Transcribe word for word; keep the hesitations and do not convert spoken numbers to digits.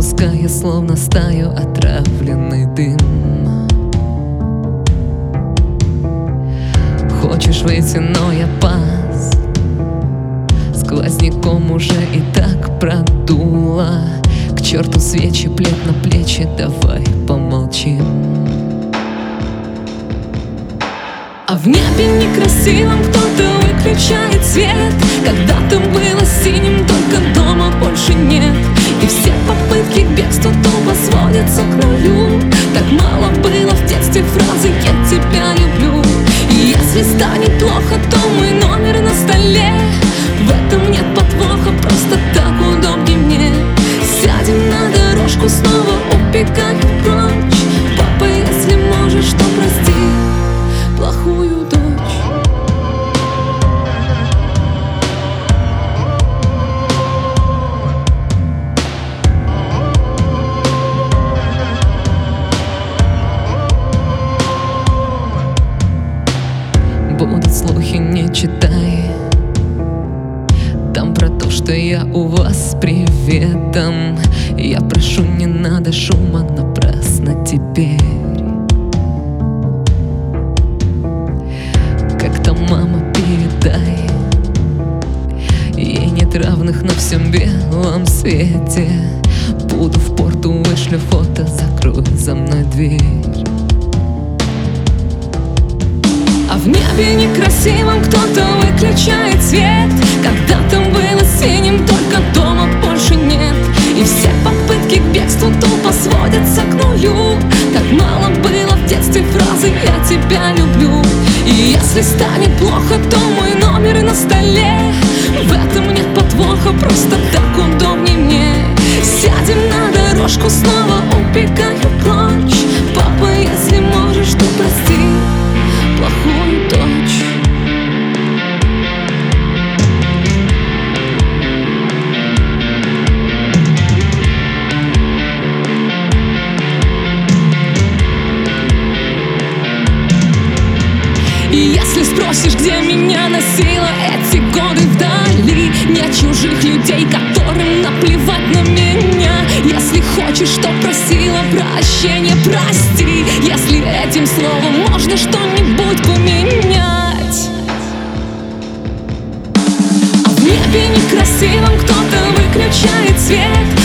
выпуская словно стаю отравленный дым. Хочешь выйти, но я пас. Сквозняком уже и так продуло. К черту свечи, плед на плечи, давай помолчим. А в небе некрасивом кто-то выключает свет. Когда-то было синим, только дома больше нет. И все попытки к бегству тупо сводятся к нулю. Так мало было в детстве фразы «я тебя люблю». И если станет плохо, то мой номер на столе. В этом нет подвоха, просто так удобнее мне. Сядем на дорожку, снова убегаем прочь. Папа, если можешь, то прости плохую дочь. Будут слухи, не читай. Там про то, что я у вас с приветом. Я прошу, не надо шума напрасно теперь. Как там, мама, передай, ей нет равных на всем белом свете. Буду в порту, вышлю фото, закрой за мной дверь. А в небе некрасивом кто-то выключает свет. Когда-то было синим, только дома больше нет. И все попытки к бегству тупо сводятся к нулю. Так мало было в детстве фразы «я тебя люблю». И если станет плохо, то мой номер на столе. В этом нет подвоха, просто так удобнее мне. Сядем на дорожку, снова убегаем прочь. Папа, если можешь, то прости плохую дочь. И если спросишь, где меня носило эти годы вдали, нет чужих людей, которым наплевать на меня. Если хочешь, что просила прощения, прости. Если этим словом можно что-нибудь поменять. А в небе некрасивом кто-то выключает свет.